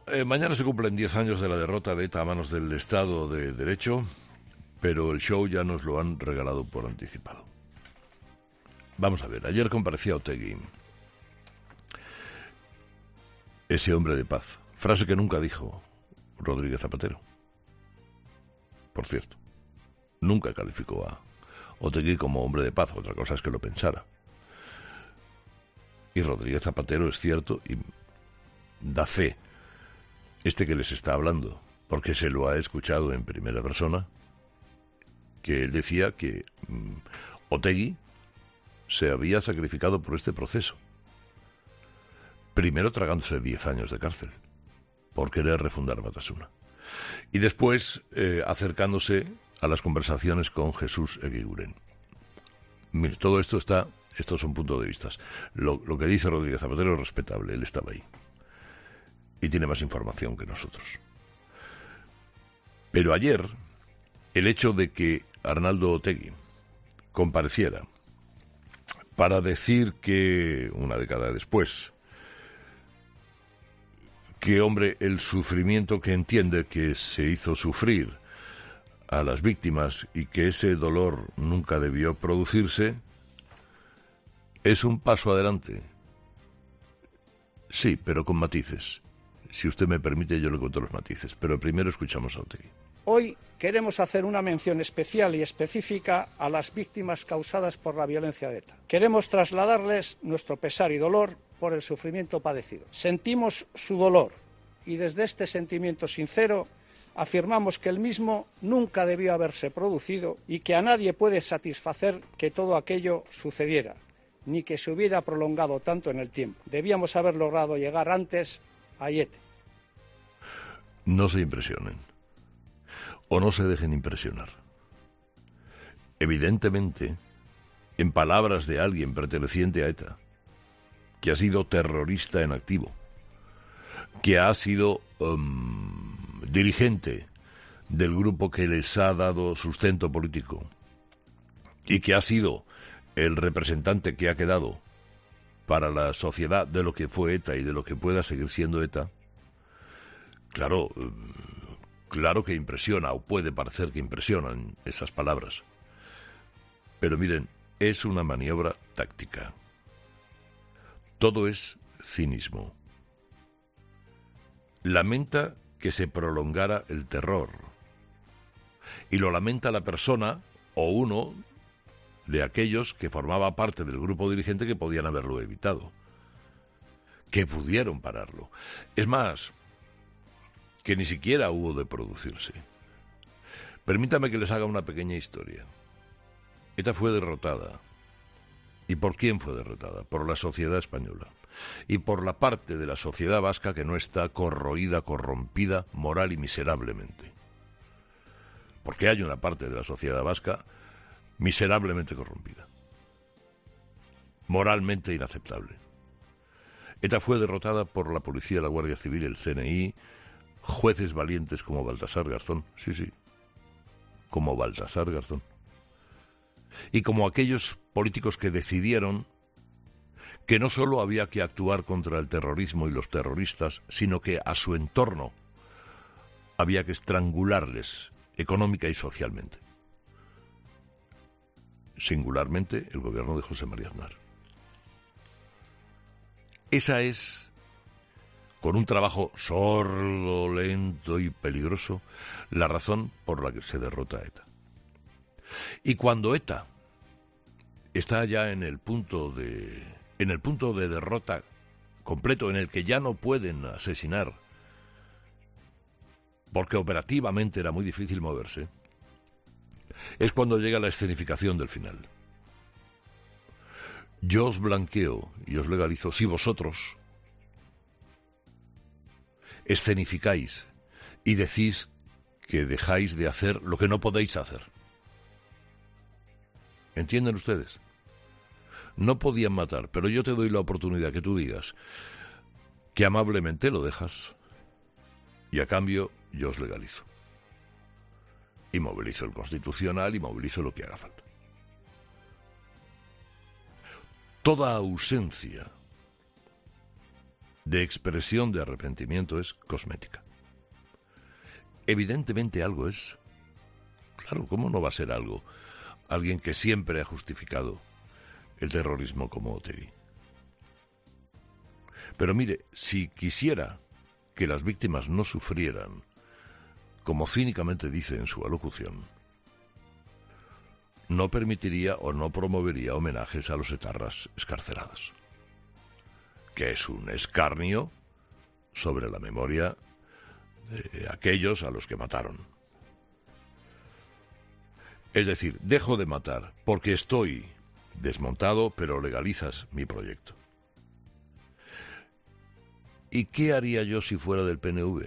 Mañana se cumplen 10 años de la derrota de ETA a manos del Estado de Derecho, pero el show ya nos lo han regalado por anticipado. Vamos a ver, ayer comparecía Otegi, ese hombre de paz, frase que nunca dijo Rodríguez Zapatero. Por cierto, nunca calificó a Otegi como hombre de paz, otra cosa es que lo pensara. Y Rodríguez Zapatero, es cierto, y da fe, que les está hablando, porque se lo ha escuchado en primera persona, que él decía que Otegi se había sacrificado por este proceso. Primero tragándose 10 años de cárcel, por querer refundar Batasuna. Y después acercándose a las conversaciones con Jesús Eguiguren. Mire, todo esto estos son puntos de vista. Lo que dice Rodríguez Zapatero es respetable, él estaba ahí. Y tiene más información que nosotros. Pero ayer, el hecho de que Arnaldo Otegi compareciera para decir que, una década después, que, hombre, el sufrimiento que entiende que se hizo sufrir a las víctimas y que ese dolor nunca debió producirse, es un paso adelante. Sí, pero con matices. Si usted me permite, yo le cuento los matices, pero primero escuchamos a Otegi. Hoy queremos hacer una mención especial y específica a las víctimas causadas por la violencia de ETA. Queremos trasladarles nuestro pesar y dolor por el sufrimiento padecido. Sentimos su dolor y desde este sentimiento sincero afirmamos que el mismo nunca debió haberse producido y que a nadie puede satisfacer que todo aquello sucediera, ni que se hubiera prolongado tanto en el tiempo. Debíamos haber logrado llegar antes a Aiete. No se impresionen. O no se dejen impresionar. Evidentemente, en palabras de alguien perteneciente a ETA, que ha sido terrorista en activo, que ha sido dirigente del grupo que les ha dado sustento político y que ha sido el representante que ha quedado para la sociedad de lo que fue ETA y de lo que pueda seguir siendo ETA, claro que impresiona, o puede parecer que impresionan esas palabras. Pero miren, es una maniobra táctica. Todo es cinismo. Lamenta que se prolongara el terror. Y lo lamenta la persona o uno de aquellos que formaba parte del grupo dirigente que podían haberlo evitado, que pudieron pararlo. Es más, que ni siquiera hubo de producirse. Permítame que les haga una pequeña historia. ETA fue derrotada. ¿Y por quién fue derrotada? Por la sociedad española. Y por la parte de la sociedad vasca que no está corroída, corrompida, moral y miserablemente. Porque hay una parte de la sociedad vasca miserablemente corrompida. Moralmente inaceptable. ETA fue derrotada por la policía, la Guardia Civil, el CNI, jueces valientes como Baltasar Garzón, sí, como Baltasar Garzón, y como aquellos políticos que decidieron que no solo había que actuar contra el terrorismo y los terroristas, sino que a su entorno había que estrangularles económica y socialmente. Singularmente el gobierno de José María Aznar. Esa es, con un trabajo sordo, lento y peligroso, la razón por la que se derrota a ETA. Y cuando ETA está ya en el punto de derrota completo, en el que ya no pueden asesinar, porque operativamente era muy difícil moverse, es cuando llega la escenificación del final. Yo os blanqueo y os legalizo si vosotros escenificáis y decís que dejáis de hacer lo que no podéis hacer. ¿Entienden ustedes? No podían matar, pero yo te doy la oportunidad que tú digas que amablemente lo dejas y a cambio yo os legalizo. Y movilizo el Constitucional y movilizo lo que haga falta. Toda ausencia de expresión de arrepentimiento es cosmética. Evidentemente algo es. Claro, ¿cómo no va a ser algo? Alguien que siempre ha justificado el terrorismo como Otegi. Pero mire, si quisiera que las víctimas no sufrieran, como cínicamente dice en su alocución, no permitiría o no promovería homenajes a los etarras excarcelados, que es un escarnio sobre la memoria de aquellos a los que mataron. Es decir, dejo de matar porque estoy desmontado, pero legalizas mi proyecto. ¿Y qué haría yo si fuera del PNV?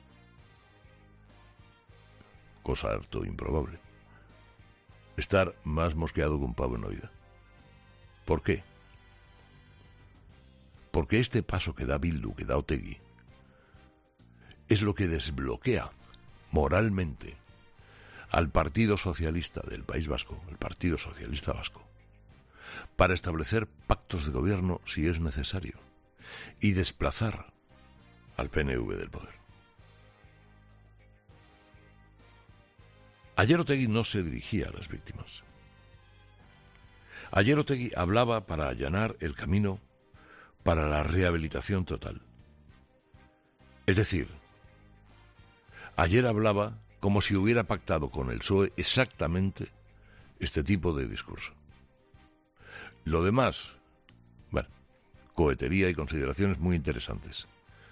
Cosa harto improbable. Estar más mosqueado que un pavo en oída. ¿Por qué? Porque este paso que da Bildu, que da Otegi, es lo que desbloquea moralmente al Partido Socialista del País Vasco, el Partido Socialista Vasco, para establecer pactos de gobierno si es necesario y desplazar al PNV del poder. Ayer Otegi no se dirigía a las víctimas. Ayer Otegi hablaba para allanar el camino para la rehabilitación total. Es decir, ayer hablaba como si hubiera pactado con el PSOE exactamente este tipo de discurso. Lo demás, bueno, cohetería y consideraciones muy interesantes.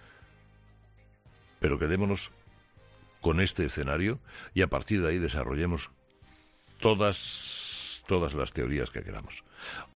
Pero quedémonos con este escenario y a partir de ahí desarrollemos todas las teorías que queramos.